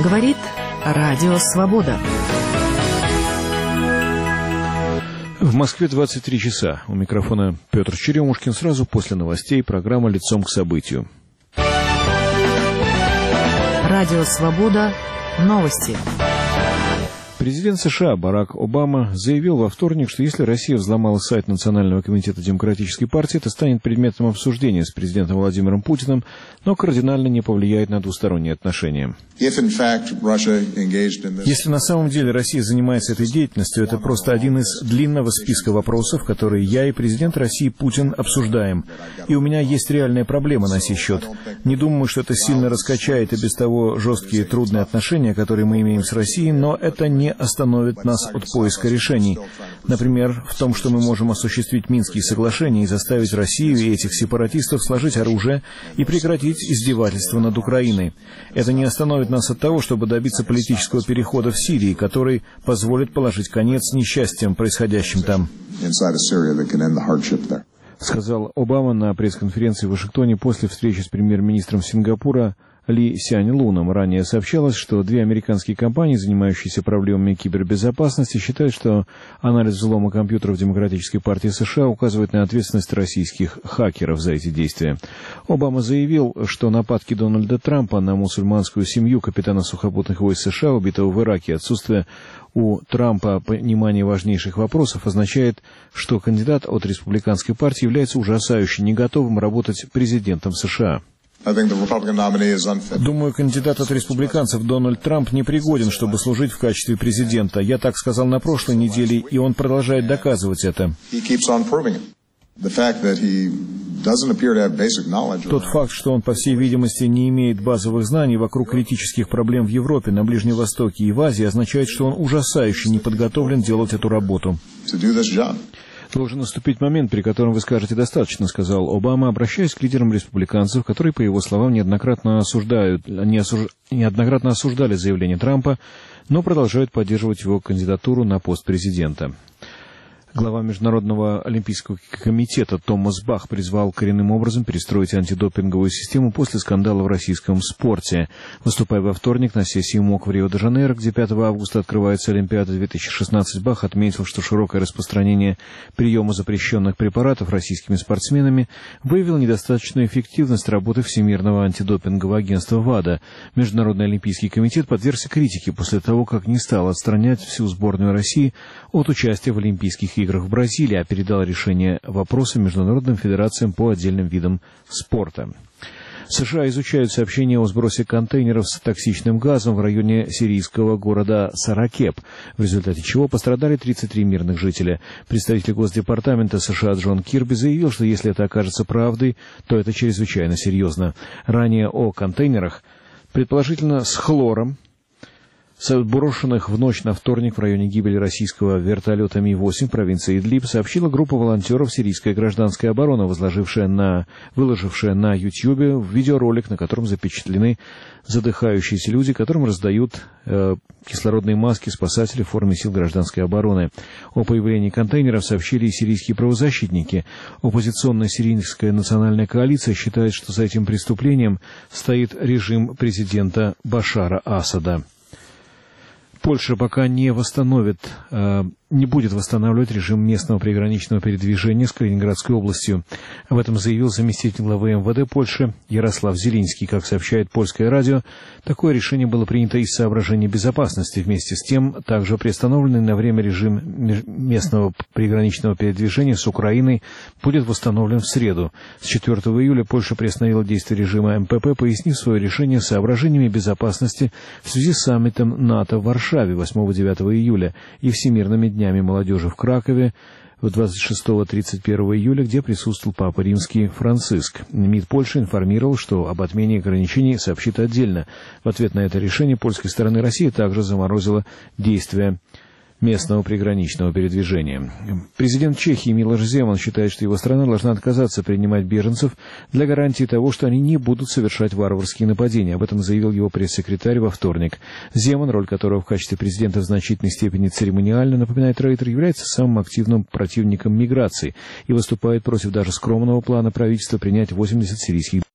Говорит Радио Свобода. В Москве 23 часа. У микрофона Петр Черемушкин. Сразу после новостей программа «Лицом к событию». Радио Свобода. Новости. Президент США Барак Обама заявил во вторник, что если Россия взломала сайт Национального комитета Демократической партии, это станет предметом обсуждения с президентом Владимиром Путиным, но кардинально не повлияет на двусторонние отношения. Если на самом деле Россия занимается этой деятельностью, это просто один из длинного списка вопросов, которые я и президент России Путин обсуждаем. И у меня есть реальная проблема на сей счет. Не думаю, что это сильно раскачает и без того жесткие трудные отношения, которые мы имеем с Россией, но это не остановит нас от поиска решений. Например, в том, что мы можем осуществить Минские соглашения и заставить Россию и этих сепаратистов сложить оружие и прекратить издевательство над Украиной. Это не остановит нас от того, чтобы добиться политического перехода в Сирии, который позволит положить конец несчастьям, происходящим там. Сказал Обама на пресс-конференции в Вашингтоне после встречи с премьер-министром Сингапура Ли Сянь Луном. Ранее сообщалось, что две американские компании, занимающиеся проблемами кибербезопасности, считают, что анализ взлома компьютеров Демократической партии США указывает на ответственность российских хакеров за эти действия. Обама заявил, что нападки Дональда Трампа на мусульманскую семью капитана сухопутных войск США, убитого в Ираке, отсутствие у Трампа понимания важнейших вопросов означает, что кандидат от республиканской партии является ужасающе не готовым работать президентом США. Думаю, кандидат от республиканцев Дональд Трамп непригоден, чтобы служить в качестве президента. Я так сказал на прошлой неделе, и он продолжает доказывать это. Тот факт, что он, по всей видимости, не имеет базовых знаний вокруг критических проблем в Европе, на Ближнем Востоке и в Азии, означает, что он ужасающе не подготовлен делать эту работу. «Должен наступить момент, при котором вы скажете «достаточно», — сказал Обама, обращаясь к лидерам республиканцев, которые, по его словам, неоднократно осуждали заявление Трампа, но продолжают поддерживать его кандидатуру на пост президента. Глава Международного олимпийского комитета Томас Бах призвал коренным образом перестроить антидопинговую систему после скандала в российском спорте. Выступая во вторник на сессии МОК в Рио-де-Жанейро, где 5 августа открывается Олимпиада 2016, Бах отметил, что широкое распространение приема запрещенных препаратов российскими спортсменами выявило недостаточную эффективность работы Всемирного антидопингового агентства ВАДА. Международный олимпийский комитет подвергся критике после того, как не стал отстранять всю сборную России от участия в Олимпийских играх в Бразилии, а передал решение вопроса международным федерациям по отдельным видам спорта. США изучают сообщения о сбросе контейнеров с токсичным газом в районе сирийского города Саракеб, в результате чего пострадали 33 мирных жителя. Представитель Госдепартамента США Джон Кирби заявил, что если это окажется правдой, то это чрезвычайно серьезно. Ранее о контейнерах, предположительно с хлором, брошенных в ночь на вторник в районе гибели российского вертолета Ми-8 в провинции Идлиб, сообщила группа волонтеров «Сирийская гражданская оборона», выложившая на Ютьюбе видеоролик, на котором запечатлены задыхающиеся люди, которым раздают кислородные маски спасатели в форме сил гражданской обороны. О появлении контейнеров сообщили и сирийские правозащитники. Оппозиционная сирийская национальная коалиция считает, что за этим преступлением стоит режим президента Башара Асада. Польша пока не будет восстанавливать режим местного приграничного передвижения с Калининградской областью. Об этом заявил заместитель главы МВД Польши Ярослав Зелинский. Как сообщает польское радио, такое решение было принято из соображений безопасности. Вместе с тем, также приостановленный на время режим местного приграничного передвижения с Украиной будет восстановлен в среду. С 4 июля Польша приостановила действие режима МПП, пояснив свое решение соображениями безопасности в связи с саммитом НАТО в Варшаве 8-9 июля и всемирными днями молодежи в Кракове 26-31 июля, где присутствовал Папа Римский Франциск. МИД Польши информировал, что об отмене ограничений сообщит отдельно. В ответ на это решение польской стороны Россия также заморозила действия местного приграничного передвижения. Президент Чехии Милош Земан считает, что его страна должна отказаться принимать беженцев для гарантии того, что они не будут совершать варварские нападения. Об этом заявил его пресс-секретарь во вторник. Земан, роль которого в качестве президента в значительной степени церемониально, напоминает Рейтер, является самым активным противником миграции и выступает против даже скромного плана правительства принять 80 сирийских